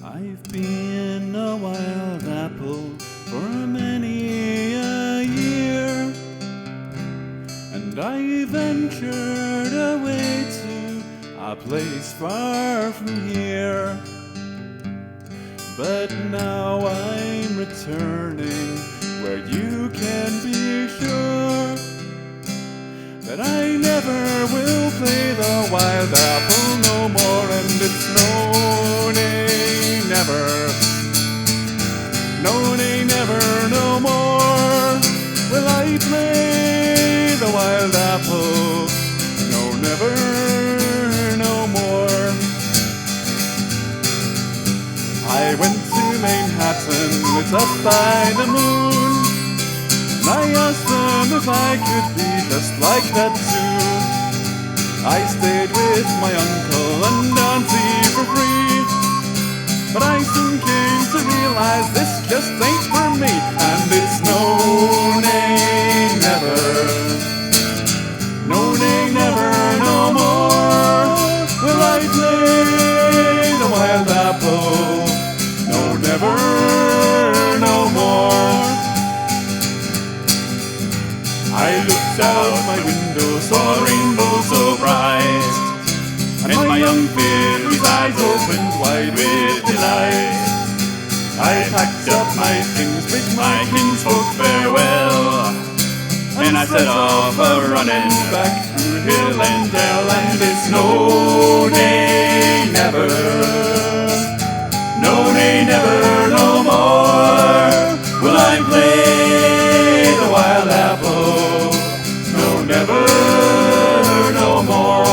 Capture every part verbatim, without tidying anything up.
I've been a wild apple for many a year, and I ventured away to a place far from here. But now I'm returning where you can be sure that I never will play the wild apple no more. And it's no, nay, never, no, nay, never, no more will I play the wild apple. No, never, no more. I went to Manhattan, lit up by the moon, and I asked them if I could be just like that too. I stayed with my uncle and auntie for free, but I soon came to realize this just ain't for me. And it's no, nay, never, no, nay, never, no more will I play the wild apple. No, never, no more. I looked out my window, saw a rainbow so bright, and my young fairy's eyes opened wide with delight. I packed up my things, bid my kinsfolk farewell, and I set off a running back through hill and dale. And it's no, nay, never, no, nay, never, no more will I play the wild apple. No, never, no more.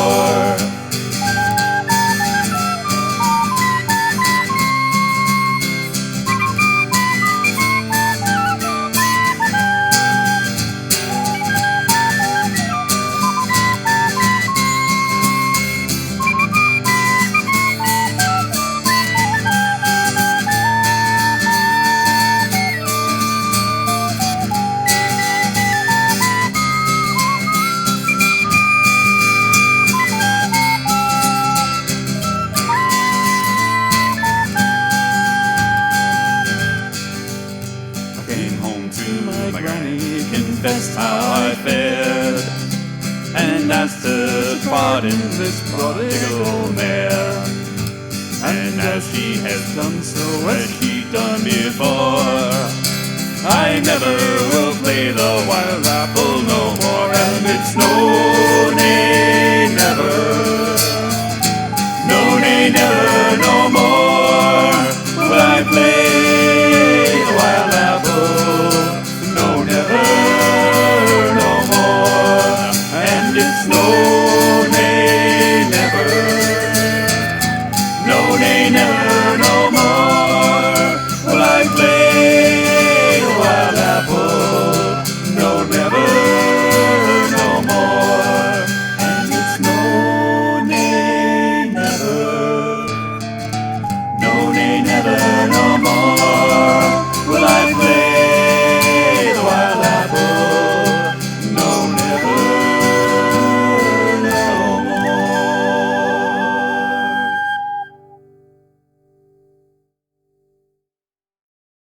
My granny confessed how I fared, and asked her to pardon this prodigal mare. And as she has done so as she done before, I never will play the wild apple no more. And it's no, nay, never,